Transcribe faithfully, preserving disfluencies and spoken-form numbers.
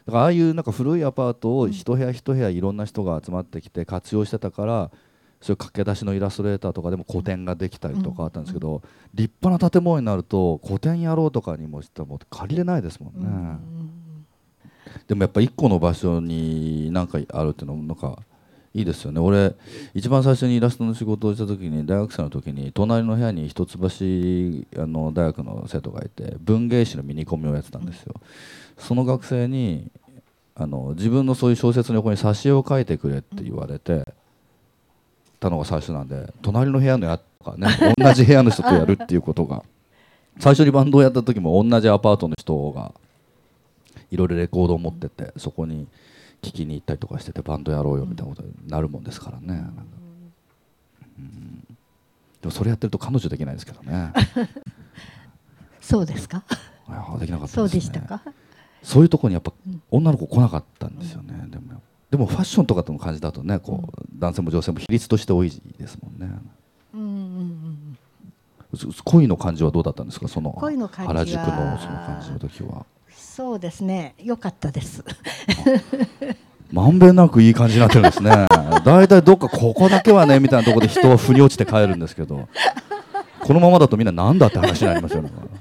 だからああいうなんか古いアパートを一部屋一部屋いろんな人が集まってきて活用してたから、そういう駆け出しのイラストレーターとかでも個展ができたりとかあったんですけど、立派な建物になると個展やろうとかにもしても借りれないですもんね。でもやっぱ一個の場所に何かあるっていうのもなんかいいですよね。俺一番最初にイラストの仕事をした時に、大学生の時に隣の部屋に一橋あの大学の生徒がいて、文芸誌のミニコミをやってたんですよ。その学生にあの自分のそういう小説の横に挿絵を描いてくれって言われてたのが最初なんで、隣の部屋のやとかね、同じ部屋の人とやるっていうことが最初にバンドをやった時も同じアパートの人がいろいろレコードを持ってて、そこに聞きに行ったりとかしてて、バンドやろうよみたいなことになるもんですからね。なんか、うん、でもそれやってると彼女できないですけどね。 そうですか。 いやできなかったですね。 そうでしたか。 そういうところにやっぱ女の子来なかったんですよね。うん、でもでもファッションとかとの感じだとね、こう、うん、男性も女性も比率として多いですもんね。うんうんうん、恋の感じはどうだったんですか、その原宿のその感じの時は。 そうですね、良かったです。 まんべんなくいい感じになってるんですね。だいたいどっかここだけはねみたいなところで人は腑に落ちて帰るんですけど、このままだとみんななんだって話になりますよね。